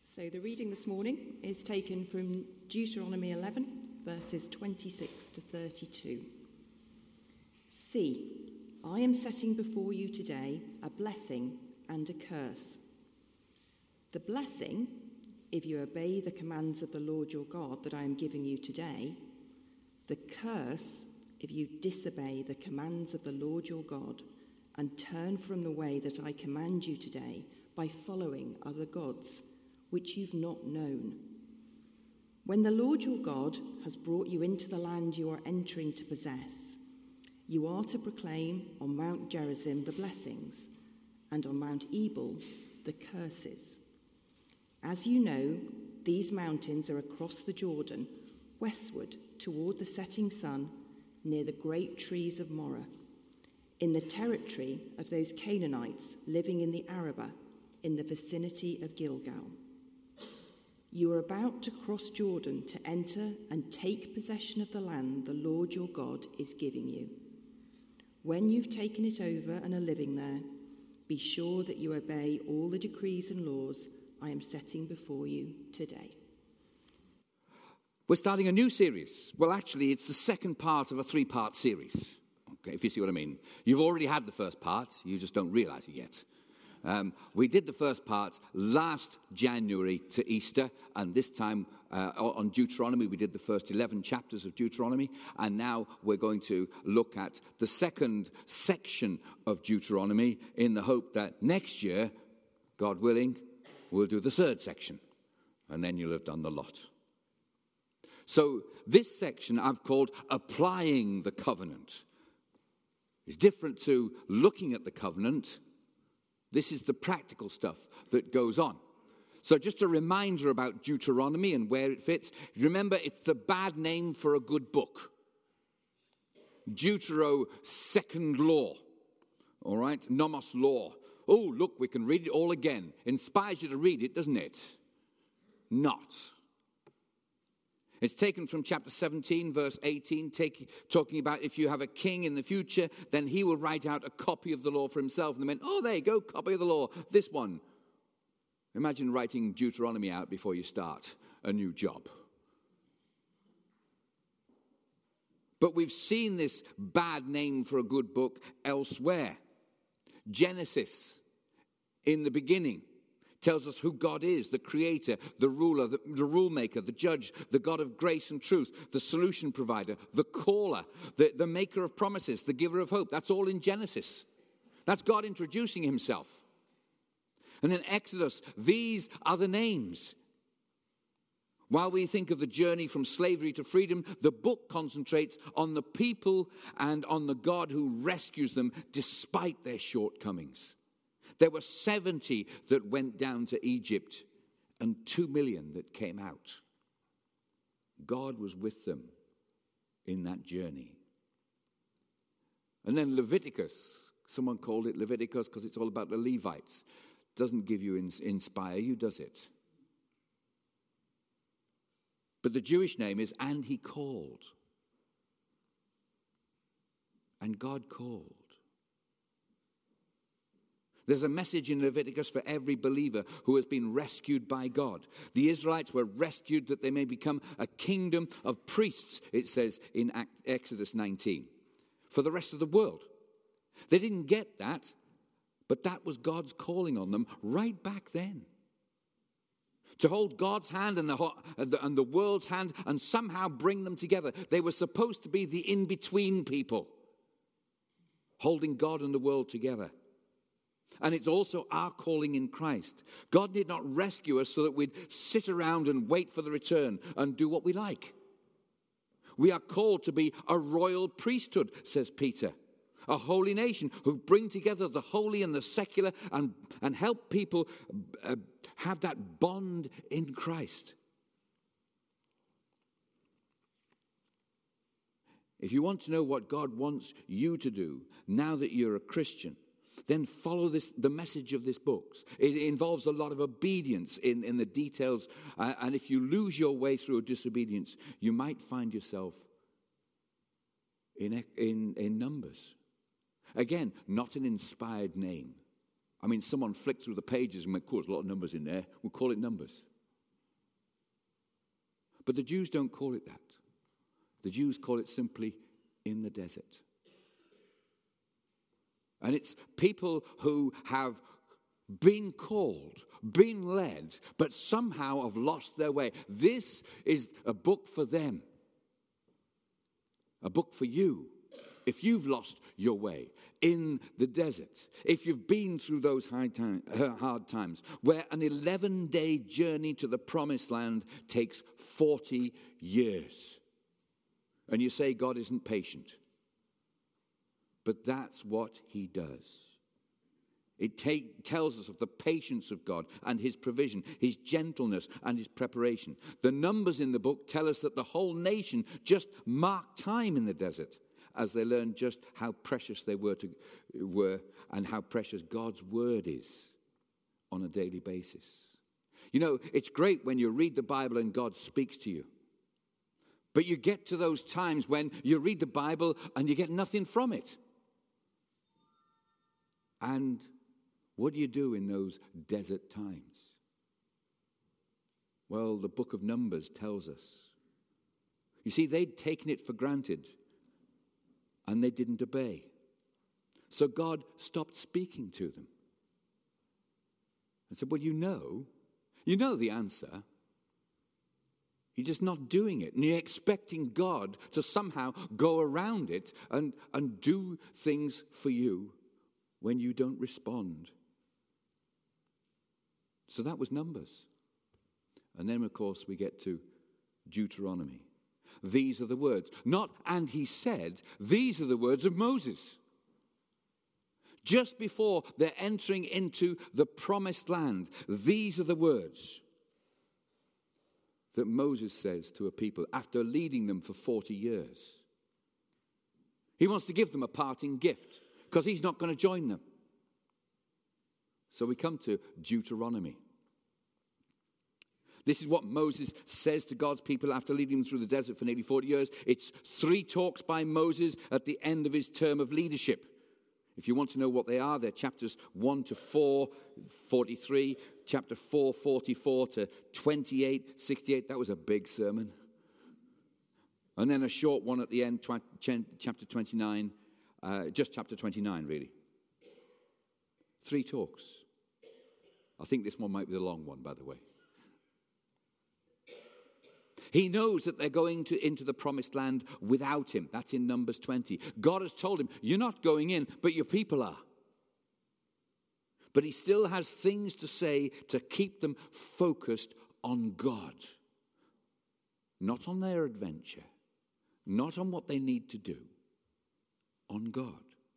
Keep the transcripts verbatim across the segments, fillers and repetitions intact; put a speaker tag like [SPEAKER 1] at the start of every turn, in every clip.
[SPEAKER 1] So the reading this morning is taken from Deuteronomy eleven, verses twenty-six to thirty-two. See, I am setting before you today a blessing and a curse. The blessing, if you obey the commands of the Lord your God that I am giving you today. The curse, if you disobey the commands of the Lord your God and turn from the way that I command you today by following other gods, which you've not known. When the Lord your God has brought you into the land you are entering to possess, you are to proclaim on Mount Gerizim the blessings, and on Mount Ebal the curses. As you know, these mountains are across the Jordan, westward toward the setting sun, near the great trees of Moreh, in the territory of those Canaanites living in the Arabah, in the vicinity of Gilgal. You are about to cross Jordan to enter and take possession of the land the Lord your God is giving you. When you've taken it over and are living there, be sure that you obey all the decrees and laws I am setting before you today.
[SPEAKER 2] We're starting a new series. Well, actually, it's the second part of a three-part series, okay, if you see what I mean. You've already had the first part. You just don't realize it yet. Um, we did the first part last January to Easter, and this time uh, on Deuteronomy, we did the first eleven chapters of Deuteronomy, and now we're going to look at the second section of Deuteronomy in the hope that next year, God willing, we'll do the third section, and then you'll have done the lot. So this section I've called Applying the Covenant. It's different to looking at the covenant. This is the practical stuff that goes on. So just a reminder about Deuteronomy and where it fits. Remember, it's the bad name for a good book. Deutero, second law. All right? Nomos law. Oh, look, we can read it all again. Inspires you to read it, doesn't it? Not. It's taken from chapter seventeen, verse eighteen, take, talking about if you have a king in the future, then he will write out a copy of the law for himself. And they meant, oh, there you go, copy of the law, this one. Imagine writing Deuteronomy out before you start a new job. But we've seen this bad name for a good book elsewhere. Genesis, in the beginning, tells us who God is, the creator, the ruler, the, the rule maker, the judge, the God of grace and truth, the solution provider, the caller, the, the maker of promises, the giver of hope. That's all in Genesis. That's God introducing himself. And then Exodus, these are the names. While we think of the journey from slavery to freedom, the book concentrates on the people and on the God who rescues them despite their shortcomings. There were seventy that went down to Egypt and two million that came out. God was with them in that journey. And then Leviticus, someone called it Leviticus because it's all about the Levites. Doesn't give you, ins- inspire you, does it? But the Jewish name is, and he called. And God called. There's a message in Leviticus for every believer who has been rescued by God. The Israelites were rescued that they may become a kingdom of priests, it says in Exodus nineteen, for the rest of the world. They didn't get that, but that was God's calling on them right back then. To hold God's hand and the, and the world's hand and somehow bring them together. They were supposed to be the in-between people, holding God and the world together. And it's also our calling in Christ. God did not rescue us so that we'd sit around and wait for the return and do what we like. We are called to be a royal priesthood, says Peter. A holy nation who bring together the holy and the secular and, and help people uh, have that bond in Christ. If you want to know what God wants you to do now that you're a Christian, then follow this, the message of this book. It involves a lot of obedience in, in the details. Uh, and if you lose your way through a disobedience, you might find yourself in, in, in Numbers. Again, not an inspired name. I mean, someone flicked through the pages and went, cool, there's a lot of numbers in there. We'll call it Numbers. But the Jews don't call it that. The Jews call it simply in the desert. And it's people who have been called, been led, but somehow have lost their way. This is a book for them. A book for you. If you've lost your way in the desert, if you've been through those hard times, where an eleven-day journey to the promised land takes forty years, and you say God isn't patient, but that's what he does. It take, tells us of the patience of God and his provision, his gentleness and his preparation. The numbers in the book tell us that the whole nation just marked time in the desert as they learned just how precious they were, to, were and how precious God's word is on a daily basis. You know, it's great when you read the Bible and God speaks to you. But you get to those times when you read the Bible and you get nothing from it. And what do you do in those desert times? Well, the book of Numbers tells us. You see, they'd taken it for granted and they didn't obey. So God stopped speaking to them and said, well, you know, you know the answer. You're just not doing it. And you're expecting God to somehow go around it and, and do things for you when you don't respond. So that was Numbers. And then, of course, we get to Deuteronomy. These are the words. Not, and he said, these are the words of Moses. Just before they're entering into the promised land, these are the words that Moses says to a people after leading them for forty years. He wants to give them a parting gift because he's not going to join them. So we come to Deuteronomy. This is what Moses says to God's people after leading them through the desert for nearly forty years. It's three talks by Moses at the end of his term of leadership. If you want to know what they are, they're chapters one to four, forty-three, chapter four, forty-four to twenty-eight, sixty-eight. That was a big sermon. And then a short one at the end, chapter twenty-nine, uh, just chapter twenty-nine, really. Three talks. I think this one might be the long one, by the way. He knows that they're going to, into the promised land without him. That's in Numbers twenty. God has told him, you're not going in, but your people are. But he still has things to say to keep them focused on God. Not on their adventure. Not on what they need to do. On God.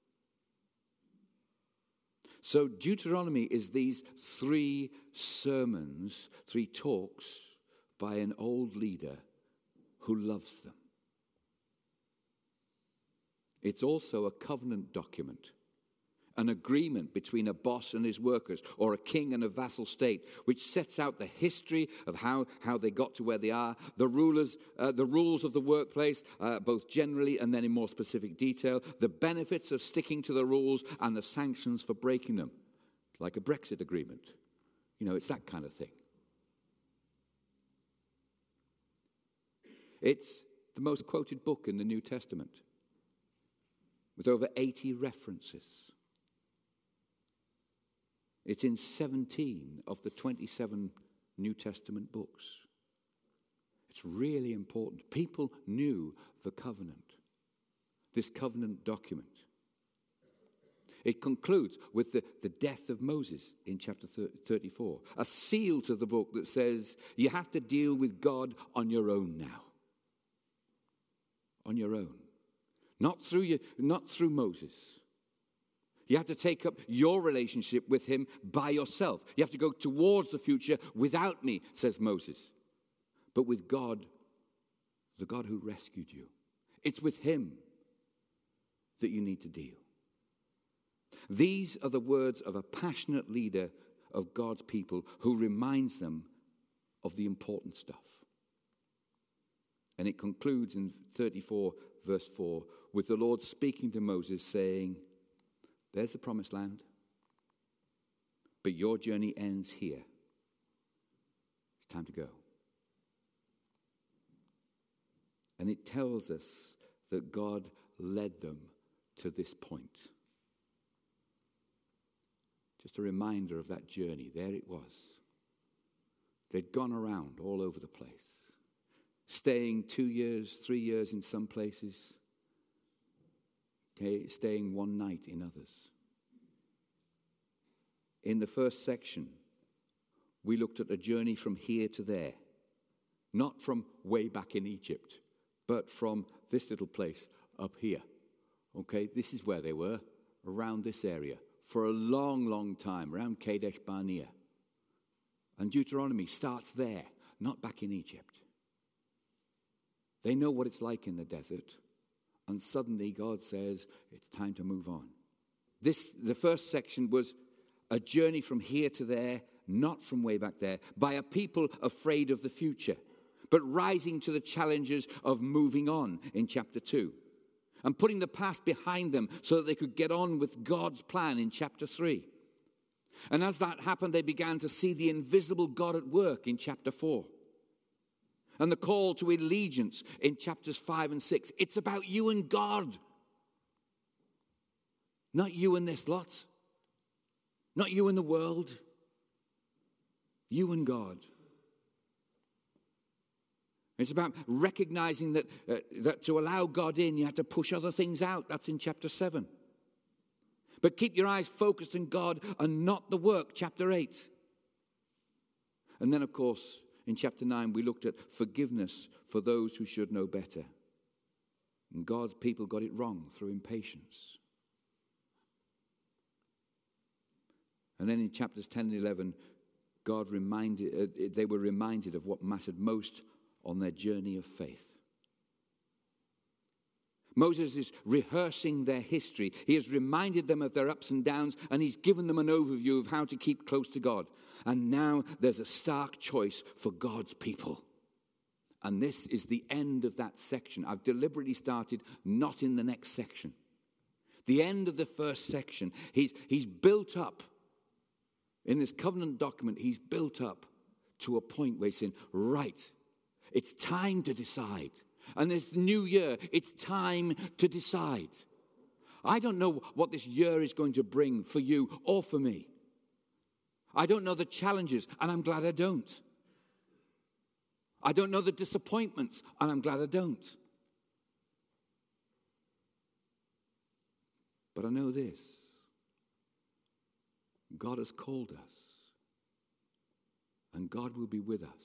[SPEAKER 2] So Deuteronomy is these three sermons, three talks by an old leader who loves them. It's also a covenant document, an agreement between a boss and his workers, or a king and a vassal state, which sets out the history of how, how they got to where they are, the rulers, uh, the rules of the workplace, uh, both generally and then in more specific detail, the benefits of sticking to the rules and the sanctions for breaking them, like a Brexit agreement. You know, it's that kind of thing. It's the most quoted book in the New Testament, with over eighty references. It's in seventeen of the twenty-seven New Testament books. It's really important. People knew the covenant, this covenant document. It concludes with the, the death of Moses in chapter thirty-four, a seal to the book that says you have to deal with God on your own now. On your own. Not through you, not through Moses. You have to take up your relationship with him by yourself. You have to go towards the future without me, says Moses. But with God, the God who rescued you. It's with him that you need to deal. These are the words of a passionate leader of God's people who reminds them of the important stuff. And it concludes in thirty-four, verse four, with the Lord speaking to Moses, saying, there's the promised land, but your journey ends here. It's time to go. And it tells us that God led them to this point. Just a reminder of that journey. There it was. They'd gone around all over the place, staying two years, three years in some places, okay, staying one night in others. In the first section, we looked at a journey from here to there, not from way back in Egypt, but from this little place up here. Okay, this is where they were, around this area, for a long, long time, around Kadesh Barnea. And Deuteronomy starts there, not back in Egypt. They know what it's like in the desert, and suddenly God says, it's time to move on. This, the first section was a journey from here to there, not from way back there, by a people afraid of the future, but rising to the challenges of moving on in chapter two, and putting the past behind them so that they could get on with God's plan in chapter three. And as that happened, they began to see the invisible God at work in chapter four. And the call to allegiance in chapters five and six. It's about you and God. Not you and this lot. Not you and the world. You and God. It's about recognizing that, uh, that to allow God in, you have to push other things out. That's in chapter seven. But keep your eyes focused on God and not the work, chapter eight. And then, of course, in chapter nine, we looked at forgiveness for those who should know better. And God's people got it wrong through impatience. And then in chapters ten and eleven, God reminded, uh, they were reminded of what mattered most on their journey of faith. Moses is rehearsing their history. He has reminded them of their ups and downs, and he's given them an overview of how to keep close to God. And now there's a stark choice for God's people. And this is the end of that section. I've deliberately started not in the next section. The end of the first section. He's, he's built up, in this covenant document, he's built up to a point where he's saying, right, it's time to decide. And this new year, it's time to decide. I don't know what this year is going to bring for you or for me. I don't know the challenges, and I'm glad I don't. I don't know the disappointments, and I'm glad I don't. But I know this. God has called us, and God will be with us.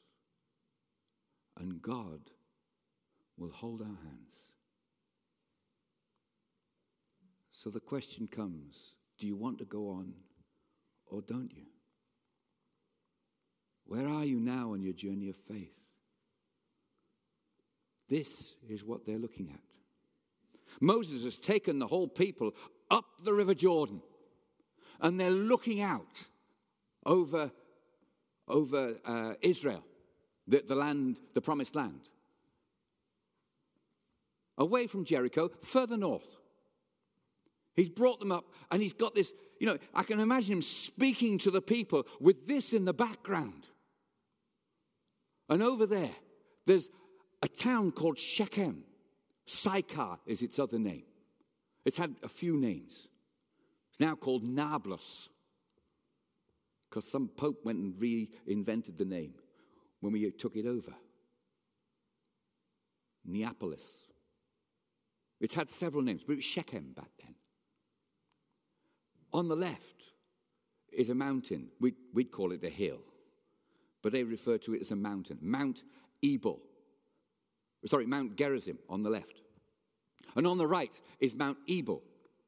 [SPEAKER 2] And God will hold our hands. So the question comes, do you want to go on or don't you? Where are you now on your journey of faith? This is what they're looking at. Moses has taken the whole people up the River Jordan, and they're looking out over, over uh, Israel. The, the land, the promised land. Away from Jericho, further north. He's brought them up, and he's got this, you know, I can imagine him speaking to the people with this in the background. And over there, there's a town called Shechem. Sychar is its other name. It's had a few names. It's now called Nablus, because some pope went and reinvented the name when we took it over. Neapolis. It's had several names, but it was Shechem back then. On the left is a mountain. We'd, we'd call it a hill, but they refer to it as a mountain. Mount Ebal. Sorry, Mount Gerizim on the left. And on the right is Mount Ebal.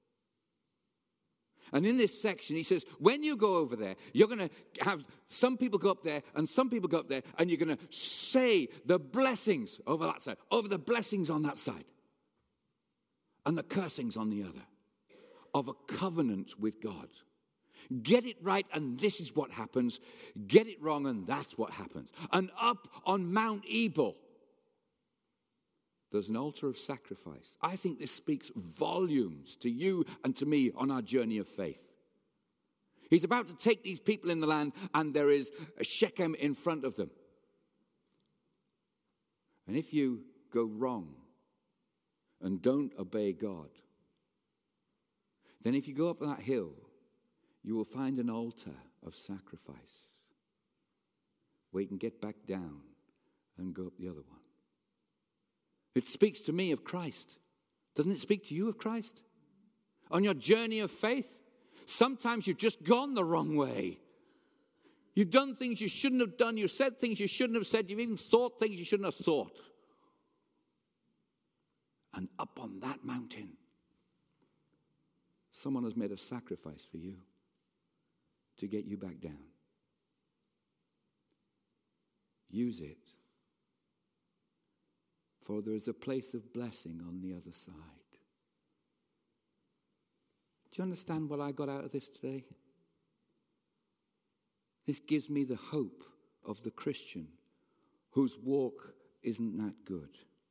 [SPEAKER 2] And in this section, he says, when you go over there, you're going to have some people go up there and some people go up there, and you're going to say the blessings over that side, over the blessings on that side, and the cursings on the other, of a covenant with God. Get it right, and this is what happens. Get it wrong, and that's what happens. And up on Mount Ebal, there's an altar of sacrifice. I think this speaks volumes to you and to me on our journey of faith. He's about to take these people in the land, and there is a Shechem in front of them. And if you go wrong and don't obey God, then if you go up that hill, you will find an altar of sacrifice where you can get back down and go up the other one. It speaks to me of Christ. Doesn't it speak to you of Christ? On your journey of faith, sometimes you've just gone the wrong way. You've done things you shouldn't have done. You've said things you shouldn't have said. You've even thought things you shouldn't have thought. And up on that mountain, someone has made a sacrifice for you to get you back down. Use it. For there is a place of blessing on the other side. Do you understand what I got out of this today? This gives me the hope of the Christian whose walk isn't that good.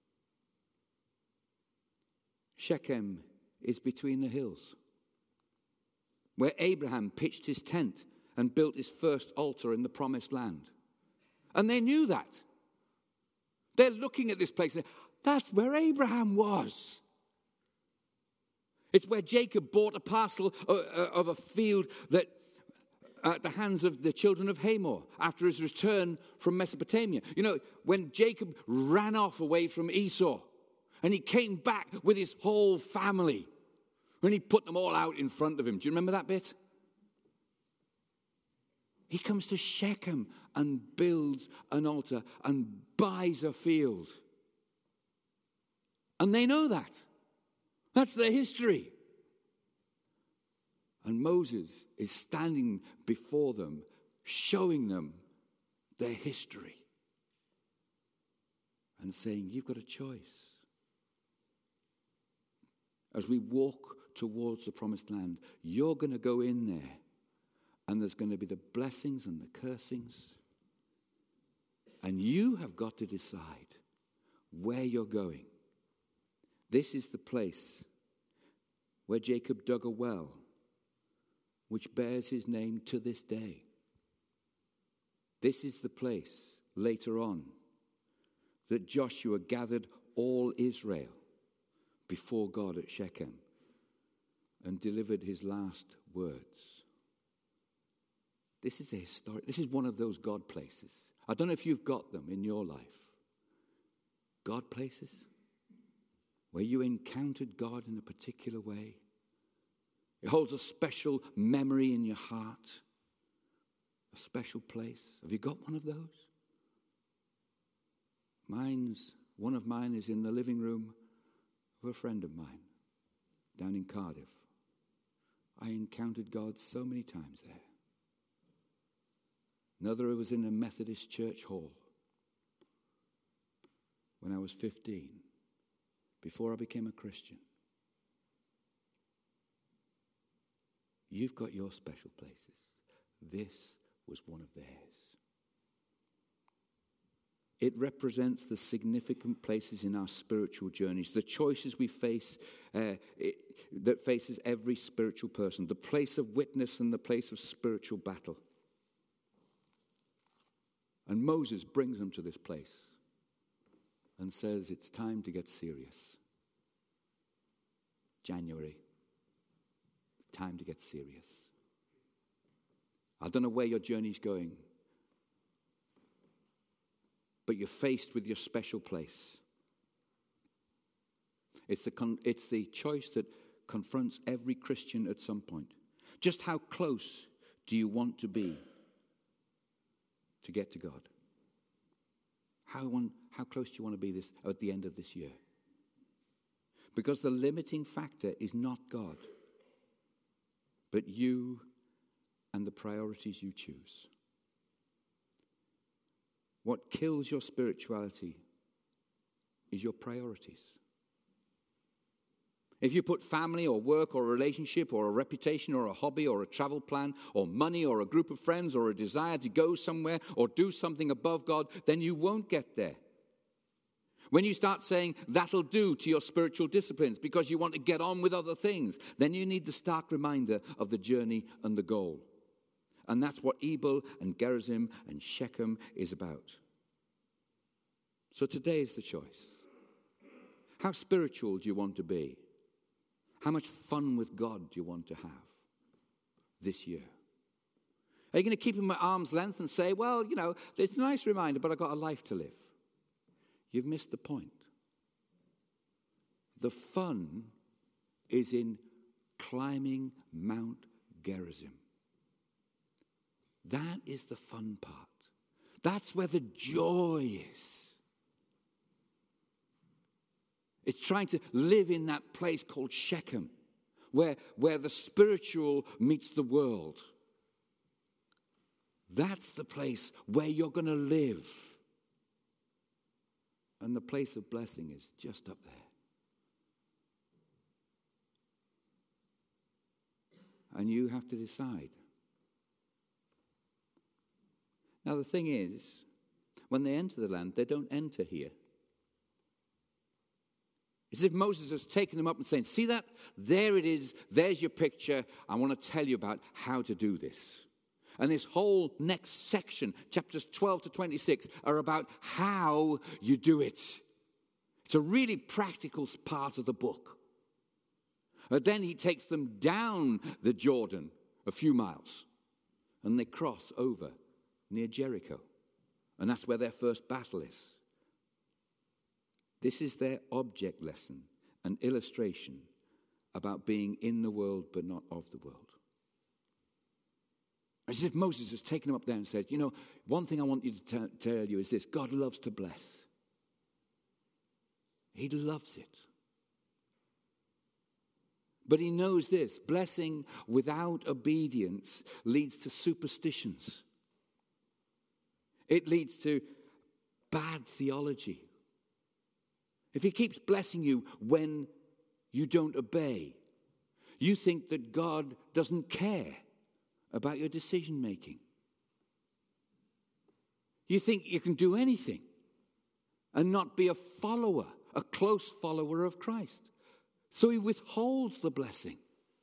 [SPEAKER 2] Shechem is between the hills, where Abraham pitched his tent and built his first altar in the promised land. And they knew that. They're looking at this place and saying, that's where Abraham was. It's where Jacob bought a parcel of a field that at the hands of the children of Hamor after his return from Mesopotamia. You know, when Jacob ran off away from Esau and he came back with his whole family and he put them all out in front of him. Do you remember that bit? He comes to Shechem and builds an altar and buys a field. And they know that. That's their history. And Moses is standing before them, showing them their history. And saying, you've got a choice. As we walk towards the promised land, you're going to go in there. And there's going to be the blessings and the cursings. And you have got to decide where you're going. This is the place where Jacob dug a well, which bears his name to this day. This is the place, later on, that Joshua gathered all Israel before God at Shechem and delivered his last words. This is a historic, this is one of those God places. I don't know if you've got them in your life. God places where you encountered God in a particular way. It holds a special memory in your heart, a special place. Have you got one of those? Mine's, one of mine is in the living room of a friend of mine down in Cardiff. I encountered God so many times there. Another was in a Methodist church hall when I was fifteen, before I became a Christian. You've got your special places. This was one of theirs. It represents the significant places in our spiritual journeys, the choices we face uh, it, that faces every spiritual person, the place of witness and the place of spiritual battle. And Moses brings them to this place and says, it's time to get serious. January. Time to get serious. I don't know where your journey's going, but you're faced with your special place. It's the, con- it's the choice that confronts every Christian at some point. Just how close do you want to be to get to God? How, one, how close do you want to be this at the end of this year? Because the limiting factor is not God, but you and the priorities you choose. What kills your spirituality is your priorities. If you put family or work or a relationship or a reputation or a hobby or a travel plan or money or a group of friends or a desire to go somewhere or do something above God, then you won't get there. When you start saying that'll do to your spiritual disciplines because you want to get on with other things, then you need the stark reminder of the journey and the goal. And that's what Ebal and Gerizim and Shechem is about. So today is the choice. How spiritual do you want to be? How much fun with God do you want to have this year? Are you going to keep him at arm's length and say, well, you know, it's a nice reminder, but I've got a life to live? You've missed the point. The fun is in climbing Mount Gerizim. That is the fun part. That's where the joy is. It's trying to live in that place called Shechem, where, where the spiritual meets the world. That's the place where you're going to live. And the place of blessing is just up there. And you have to decide. Now the thing is, when they enter the land, they don't enter here. It's as if Moses has taken them up and saying, see that? There it is. There's your picture. I want to tell you about how to do this. And this whole next section, chapters twelve to twenty-six, are about how you do it. It's a really practical part of the book. But then he takes them down the Jordan a few miles, and they cross over near Jericho. And that's where their first battle is. This is their object lesson, an illustration about being in the world but not of the world. It's as if Moses has taken him up there and says, you know, one thing I want you to t- tell you is this: God loves to bless. He loves it. But he knows this: blessing without obedience leads to superstitions. It leads to bad theology. If he keeps blessing you when you don't obey, you think that God doesn't care about your decision making. You think you can do anything and not be a follower, a close follower of Christ. So he withholds the blessing.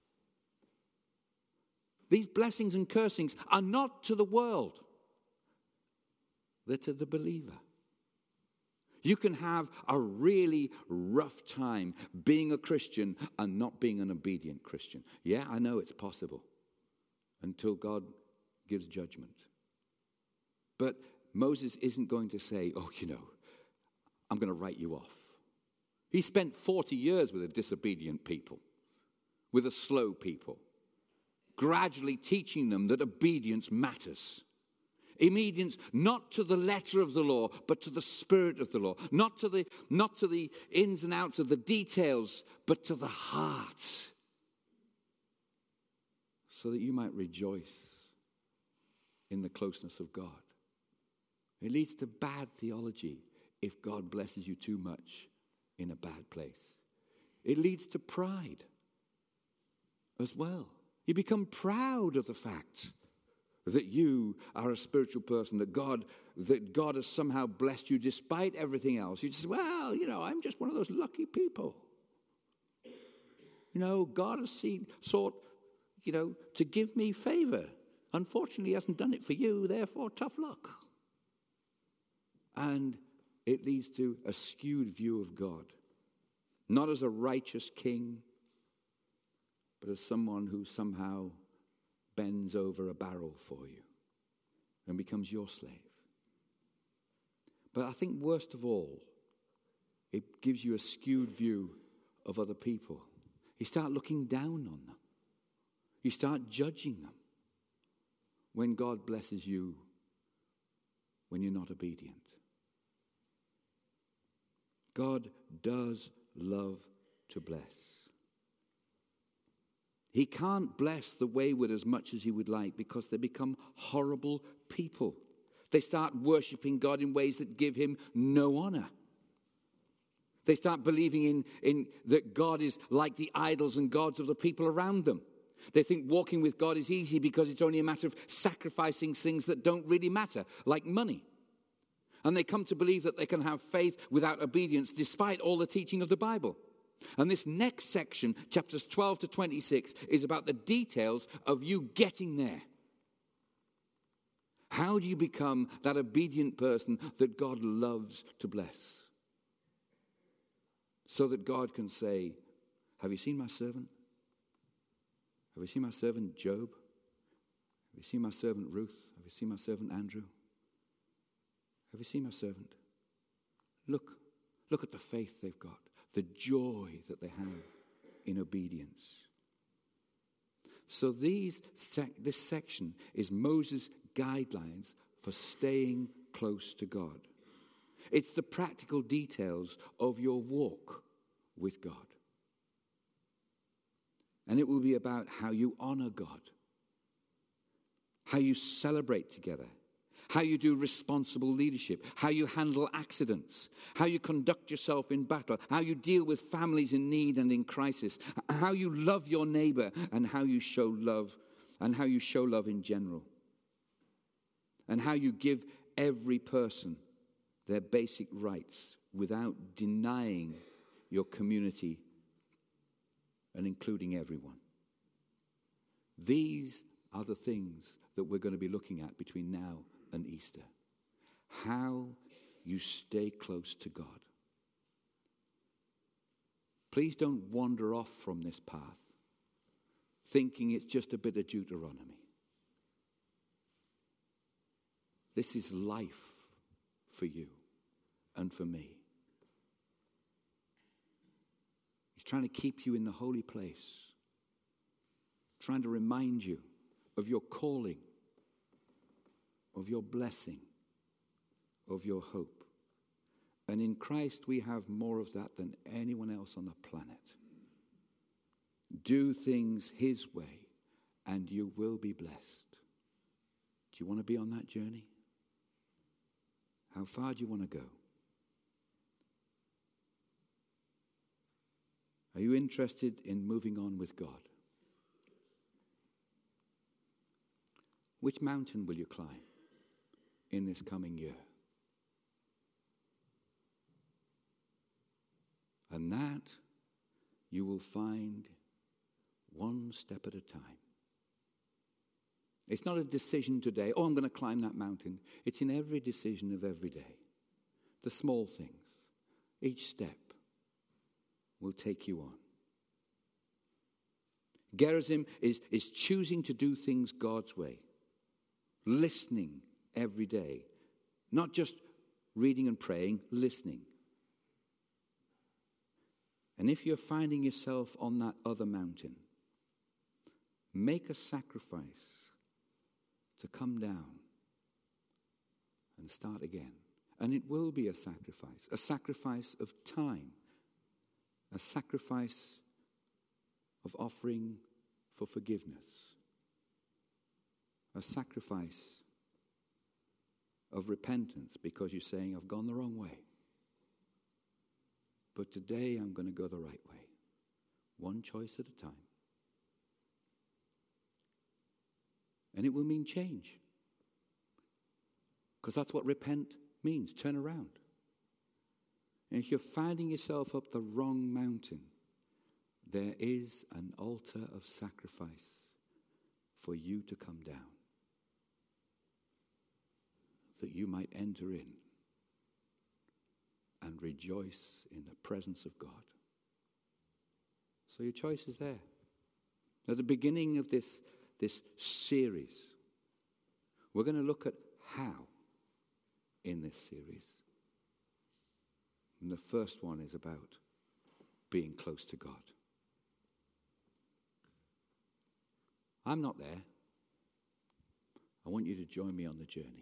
[SPEAKER 2] These blessings and cursings are not to the world. They're to the believer. You can have a really rough time being a Christian and not being an obedient Christian. Yeah, I know it's possible until God gives judgment. But Moses isn't going to say, oh, you know, I'm going to write you off. He spent forty years with a disobedient people, with a slow people, gradually teaching them that obedience matters. Obedience not to the letter of the law, but to the spirit of the law. Not to the, not to the ins and outs of the details, but to the heart. So that you might rejoice in the closeness of God. It leads to bad theology if God blesses you too much in a bad place. It leads to pride as well. You become proud of the fact that you are a spiritual person, that God, that God has somehow blessed you despite everything else. You just, well, you know, I'm just one of those lucky people. You know, God has seen, sought, you know, to give me favor. Unfortunately, he hasn't done it for you, therefore, tough luck. And it leads to a skewed view of God. Not as a righteous king, but as someone who somehow bends over a barrel for you and becomes your slave. But I think worst of all, it gives you a skewed view of other people. You start looking down on them. You start judging them when God blesses you when you're not obedient. God does love to bless. He can't bless the wayward as much as he would like because they become horrible people. They start worshiping God in ways that give him no honor. They start believing in, in that God is like the idols and gods of the people around them. They think walking with God is easy because it's only a matter of sacrificing things that don't really matter, like money. And they come to believe that they can have faith without obedience despite all the teaching of the Bible. And this next section, chapters twelve to twenty-six, is about the details of you getting there. How do you become that obedient person that God loves to bless? so that God can say, have you seen my servant? Have you seen my servant Job? Have you seen my servant Ruth? Have you seen my servant Andrew? Have you seen my servant? Look, look at the faith they've got, the joy that they have in obedience. So these sec- this section is Moses' guidelines for staying close to God. It's the practical details of your walk with God. And it will be about how you honor God, how you celebrate together, how you do responsible leadership, how you handle accidents, how you conduct yourself in battle, how you deal with families in need and in crisis, how you love your neighbor, and how you show love, and how you show love in general, and how you give every person their basic rights without denying your community and including everyone. These are the things that we're going to be looking at between now and Easter. How you stay close to God. Please don't wander off from this path thinking it's just a bit of Deuteronomy. This is life for you and for me. He's trying to keep you in the holy place, trying to remind you of your calling, of your blessing, of your hope. And in Christ we have more of that than anyone else on the planet. Do things his way and you will be blessed. Do you want to be on that journey? How far do you want to go? Are you interested in moving on with God? Which mountain will you climb in this coming year? And that you will find one step at a time. It's not a decision today, oh, I'm going to climb that mountain. It's in every decision of every day. The small things. Each step will take you on. Gerizim is, is choosing to do things God's way. Listening every day. Not just reading and praying, listening. And if you're finding yourself on that other mountain, make a sacrifice to come down and start again. And it will be a sacrifice. A sacrifice of time. A sacrifice of offering for forgiveness. A sacrifice of repentance because you're saying, I've gone the wrong way. But today I'm going to go the right way. One choice at a time. And it will mean change. Because that's what repent means, turn around. And if you're finding yourself up the wrong mountain, there is an altar of sacrifice for you to come down. That you might enter in and rejoice in the presence of God. So your choice is there. At the beginning of this, this series, we're going to look at how in this series. And the first one is about being close to God. I'm not there. I want you to join me on the journey.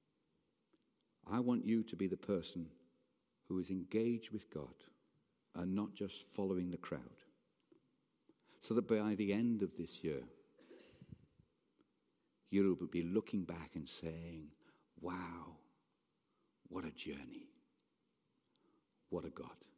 [SPEAKER 2] I want you to be the person who is engaged with God and not just following the crowd. So that by the end of this year, you'll be looking back and saying, wow, what a journey. What a God.